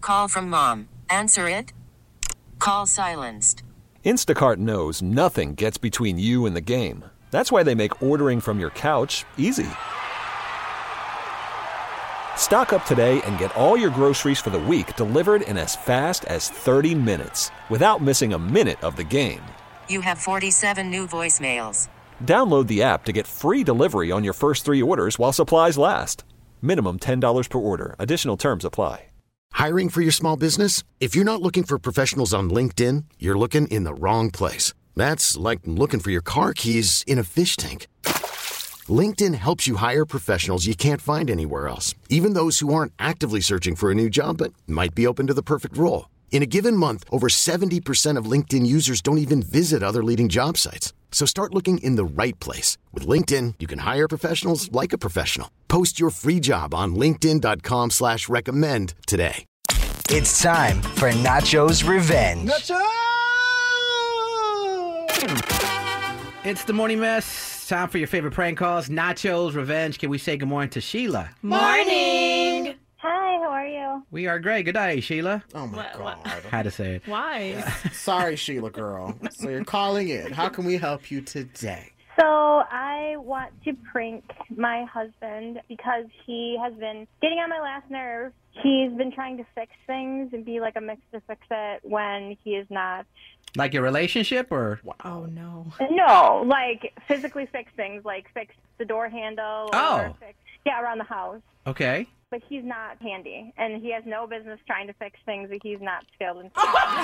Call from mom. Answer it. Call silenced. Instacart knows nothing gets between you and the game. That's why they make ordering from your couch easy. Stock up today and get all your groceries for the week delivered in as fast as 30 minutes without missing a minute of the game. You have 47 new voicemails. Download the app to get free delivery on your first 3 orders while supplies last. Minimum $10 per order. Additional terms apply. Hiring for your small business? If you're not looking for professionals on LinkedIn, you're looking in the wrong place. That's like looking for your car keys in a fish tank. LinkedIn helps you hire professionals you can't find anywhere else, even those who aren't actively searching for a new job but might be open to the perfect role. In a given month, over 70% of LinkedIn users don't even visit other leading job sites. So start looking in the right place. With LinkedIn, you can hire professionals like a professional. Post your free job on linkedin.com/recommend today. It's time for Nacho's Revenge. It's the morning mess. Time for your favorite prank calls. Nacho's Revenge. Can we say good morning to Sheila? Morning! Hi, how are you? We are great. Good day, Sheila. Oh my God. Had to say it. Why? Sorry, Sheila girl. So you're calling in. How can we help you today? So I want to prank my husband because he has been getting on my last nerve. He's been trying to fix things and be like a Mr. Fix-It when he is not. Like your relationship or? Oh, no. No, like physically fix things, like fix the door handle. Oh. Or fix, around the house. Okay. But he's not handy, and he has no business trying to fix things that he's not skilled in.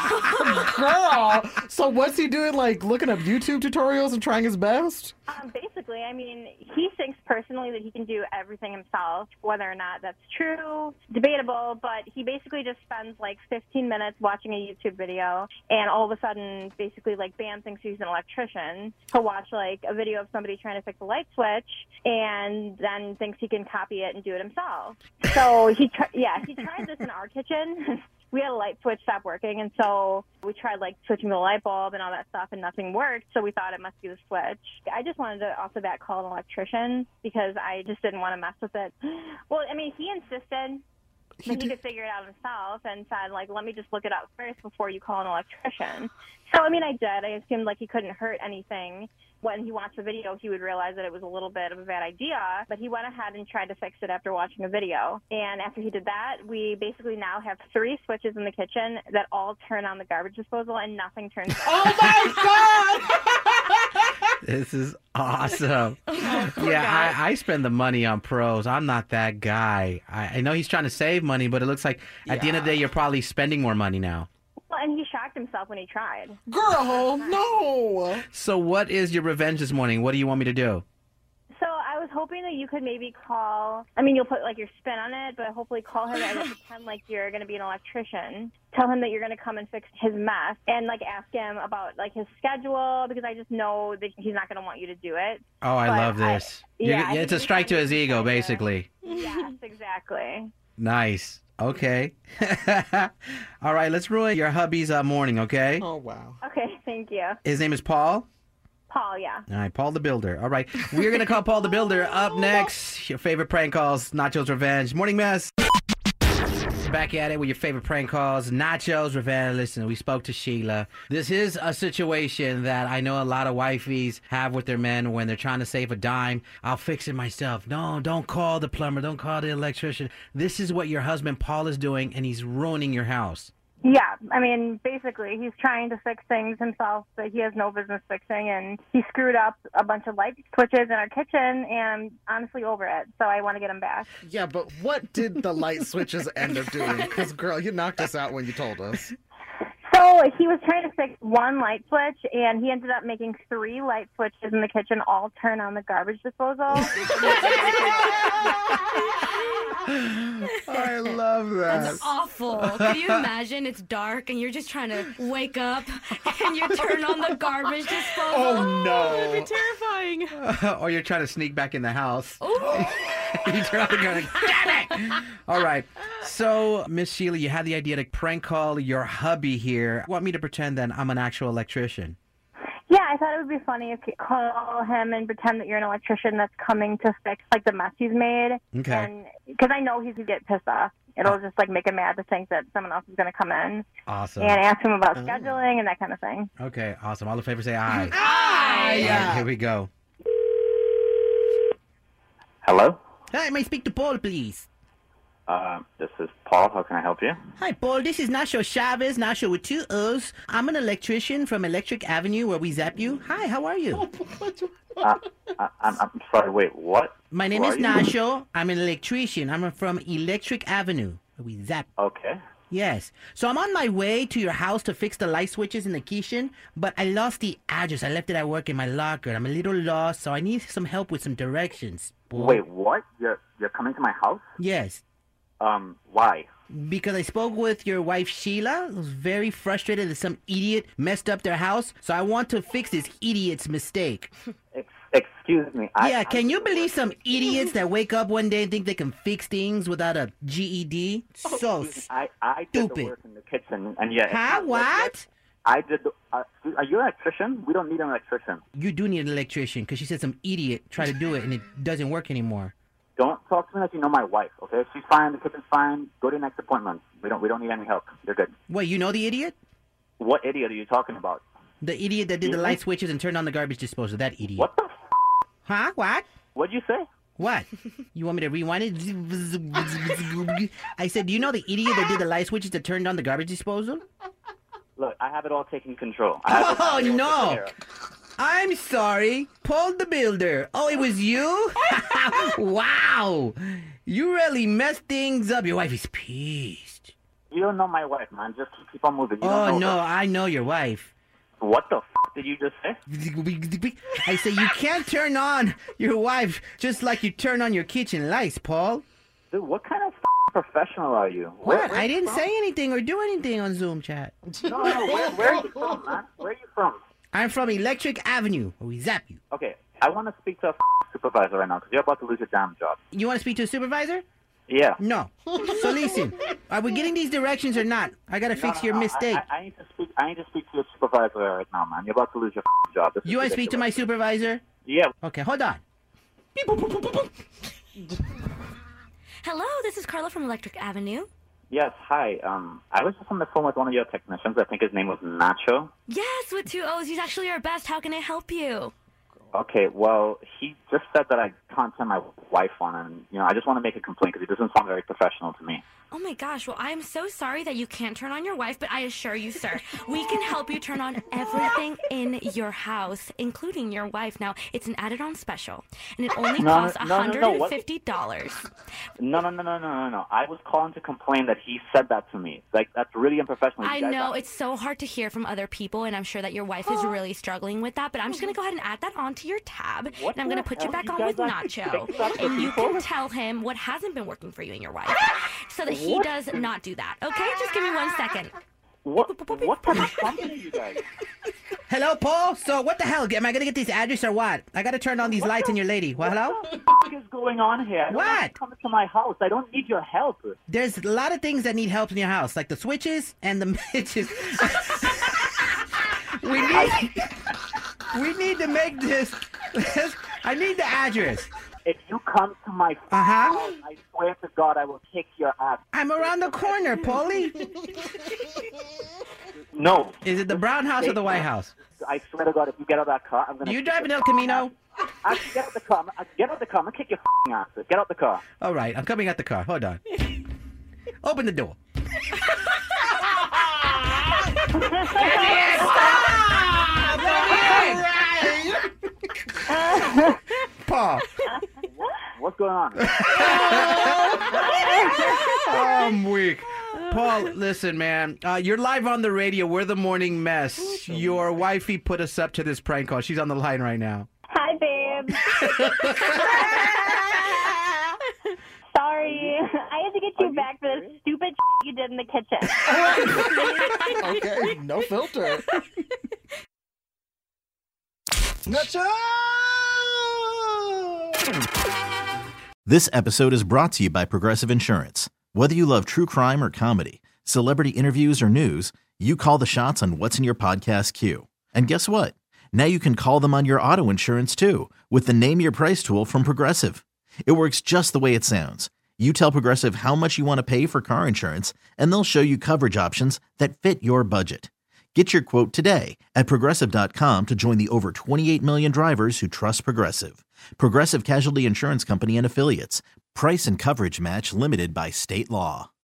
Girl! So what's he doing, like looking up YouTube tutorials and trying his best? Basically, I mean, he thinks personally that he can do everything himself. Whether or not that's true, debatable, but he basically just spends like 15 minutes watching a YouTube video, and all of a sudden, basically, like, bam, thinks he's an electrician. He'll watch, like, a video of somebody trying to fix a light switch, and then thinks he can copy it and do it himself. So he tried this in our kitchen. We had a light switch stop working, and so we tried, like, switching the light bulb and all that stuff, and nothing worked, so we thought it must be the switch. I just wanted to, off the bat, call an electrician because I just didn't want to mess with it. Well, I mean, he insisted that he could figure it out himself and said, like, let me just look it up first before you call an electrician. So, I mean, I did. I assumed, like, he couldn't hurt anything. When he watched the video, he would realize that it was a little bit of a bad idea, but he went ahead and tried to fix it after watching a video. And after he did that, we basically now have 3 switches in the kitchen that all turn on the garbage disposal, and nothing turns on. Oh, my God! This is awesome. guy. I spend the money on pros. I'm not that guy. I know he's trying to save money, but it looks like at the end of the day, you're probably spending more money now. Well, and he shocked himself when he tried. Girl, no! So what is your revenge this morning? What do you want me to do? So I was hoping that you could maybe call, I mean, you'll put, like, your spin on it, but hopefully call him and pretend like you're going to be an electrician. Tell him that you're going to come and fix his mess and, like, ask him about, like, his schedule, because I just know that he's not going to want you to do it. Oh, I love this. I It's think a strike to his ego, basically. Yes, exactly. Nice. Okay. All right, let's ruin your hubby's morning, okay? Oh, wow. Okay, thank you. His name is Paul? Paul, yeah. All right, Paul the Builder. All right, we're going to call Paul the Builder up next. Your favorite prank calls, Nacho's Revenge. Morning mess. Back at it with your favorite prank calls, Nacho's Revenge. Listen, we spoke to Sheila. This is a situation that I know a lot of wifeys have with their men when they're trying to save a dime. I'll fix it myself. No, don't call the plumber. Don't call the electrician. This is what your husband Paul is doing, and he's ruining your house. Yeah, I mean, basically, he's trying to fix things himself that he has no business fixing, and he screwed up a bunch of light switches in our kitchen, and I'm honestly over it, so I want to get him back. Yeah, but what did the light switches end up doing? Because, girl, you knocked us out when you told us. So he was trying to fix one light switch, and he ended up making 3 light switches in the kitchen all turn on the garbage disposal. I love that. That's awful. Can you imagine? It's dark and you're just trying to wake up and you turn on the garbage disposal. Oh, no. That'd be terrifying. Or you're trying to sneak back in the house. Ooh. You turn on the gun, damn it! All right. So, Miss Sheila, you had the idea to prank call your hubby here. Want me to pretend that I'm an actual electrician? Yeah, I thought it would be funny if you call him and pretend that you're an electrician that's coming to fix, like, the mess he's made. Okay. Because I know he'd get pissed off It'll just like make him mad to think that someone else is going to come in Awesome. and ask him about scheduling and that kind of thing. Okay, awesome. All in favor say aye. Aye. All right, here we go. Hello? Hi, may I speak to Paul, please? This is Paul. How can I help you? Hi, Paul. This is Nacho Chavez, Nacho with 2 O's. I'm an electrician from Electric Avenue where we zap you. Hi, how are you? I'm sorry, wait, what? My name Who is are you? Nacho. I'm an electrician. I'm from Electric Avenue where we zap. Okay. Yes. So I'm on my way to your house to fix the light switches in the kitchen, but I lost the address. I left it at work in my locker. I'm a little lost, so I need some help with some directions. Paul. Wait, what? You're coming to my house? Yes. Why? Because I spoke with your wife Sheila. I was very frustrated that some idiot messed up their house, so I want to fix this idiot's mistake. Excuse me. Can you believe some idiots that wake up one day and think they can fix things without a GED? So I did the stupid. work in the kitchen, and yeah. Huh? What? I did the... are you an electrician? We don't need an electrician. You do need an electrician because she said some idiot tried to do it and it doesn't work anymore. Don't talk to me like you know my wife, okay? She's fine, the kitchen's fine. Go to your next appointment. We don't need any help. You're good. Wait, you know the idiot? What idiot are you talking about? The idiot that did the light switches and turned on the garbage disposal. That idiot. What the Huh? What? What'd you say? What? You want me to rewind it? I said, do you know the idiot that did the light switches that turned on the garbage disposal? Look, I have it all taken control. Oh, no. I'm sorry. Paul the Builder. Oh, it was you? Wow. You really messed things up. Your wife is pissed. You don't know my wife, man. Just keep on moving. You Oh, don't know no. her. I know your wife. What the did you just say? I say you can't turn on your wife just like you turn on your kitchen lights, Paul. Dude, what kind of professional are you? What? Where I you didn't from? say anything or do anything on Zoom chat. No, where are you from, man? Where are you from? I'm from Electric Avenue, where we zap you. Okay, I want to speak to a supervisor right now because you're about to lose your damn job. You want to speak to a supervisor? Yeah. No. So listen, are we getting these directions or not? I gotta fix your mistake. I need to speak to your supervisor right now, man. You're about to lose your job. This is You want to speak to my ridiculous. supervisor? Yeah. Okay, hold on. Hello, this is Carla from Electric Avenue. Yes. Hi. I was just on the phone with one of your technicians. I think his name was Nacho. Yes, with 2 O's. He's actually our best. How can I help you? Okay. Well, he just said that I can't turn my wife on, and I just want to make a complaint because he doesn't sound very professional to me. Oh my gosh, well, I am so sorry that you can't turn on your wife, but I assure you, sir, we can help you turn on everything in your house, including your wife. Now, it's an added-on special, and it only costs $150. No. I was calling to complain that he said that to me. Like, that's really unprofessional. I know, it's so hard to hear from other people, and I'm sure that your wife is really struggling with that, but I'm just going to go ahead and add that onto your tab, and I'm going to put you back on with Nacho, and you can tell him what hasn't been working for you and your wife, so that he does not do that. Okay, just give me 1 second. What kind of company are you guys? Hello, Paul? So what the hell? Am I going to get this address or what? I got to turn on these lights in your lady. What, hello? What is going on here? I don't want you What? to come to my house. I don't need your help. There's a lot of things that need help in your house, like the switches and the midges. We need to make this. I need the address. If you come to my Uh-huh. house, I swear to God, I will kick your ass. I'm around the corner, Paulie. No. Is it the Brown House or the White House? I swear to God, if you get out of that car, I'm gonna. You driving El Camino? Get out the car. Get out the car. I'm gonna kick your ass. Get out the car. All right, I'm coming out the car. Hold on. Open the door. Paul. What's going on? I'm weak. Paul, listen, man. You're live on the radio. We're the morning mess. Your wifey put us up to this prank call. She's on the line right now. Hi, babe. Sorry. I had to get you back for this stupid you did in the kitchen. Okay, no filter. This episode is brought to you by Progressive Insurance. Whether you love true crime or comedy, celebrity interviews or news, you call the shots on what's in your podcast queue. And guess what? Now you can call them on your auto insurance too with the Name Your Price tool from Progressive. It works just the way it sounds. You tell Progressive how much you want to pay for car insurance, and they'll show you coverage options that fit your budget. Get your quote today at Progressive.com to join the over 28 million drivers who trust Progressive. Progressive Casualty Insurance Company and Affiliates. Price and coverage match limited by state law.